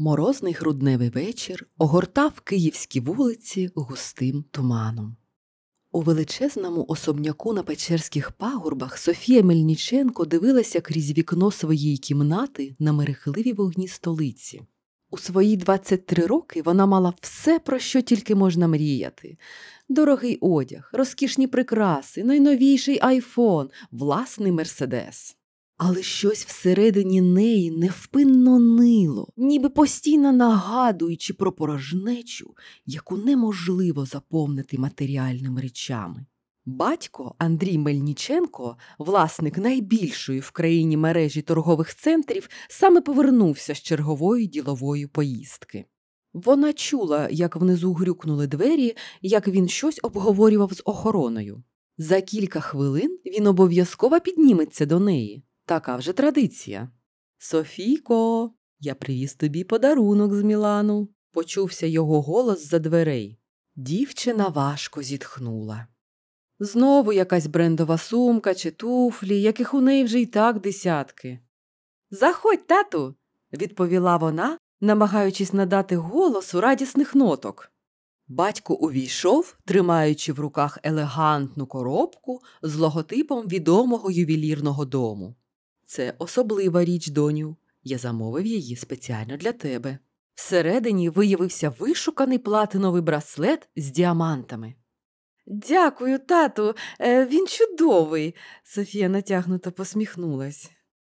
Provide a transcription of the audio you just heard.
Морозний грудневий вечір огортав київські вулиці густим туманом. У величезному особняку на Печерських пагорбах Софія Мельниченко дивилася крізь вікно своєї кімнати на мерехливі вогні столиці. У свої 23 роки вона мала все, про що тільки можна мріяти. Дорогий одяг, розкішні прикраси, найновіший айфон, власний мерседес. Але щось всередині неї невпинно нило, ніби постійно нагадуючи про порожнечу, яку неможливо заповнити матеріальними речами. Батько Андрій Мельниченко, власник найбільшої в країні мережі торгових центрів, саме повернувся з чергової ділової поїздки. Вона чула, як внизу грюкнули двері, як він щось обговорював з охороною. За кілька хвилин він обов'язково підніметься до неї. Така вже традиція. «Софійко, я привіз тобі подарунок з Мілану», – почувся його голос з-за дверей. Дівчина важко зітхнула. Знову якась брендова сумка чи туфлі, яких у неї вже й так десятки. «Заходь, тату», – відповіла вона, намагаючись надати голосу радісних ноток. Батько увійшов, тримаючи в руках елегантну коробку з логотипом відомого ювелірного дому. «Це особлива річ, доню. Я замовив її спеціально для тебе». Всередині виявився вишуканий платиновий браслет з діамантами. «Дякую, тату, він чудовий», – Софія натягнуто посміхнулась.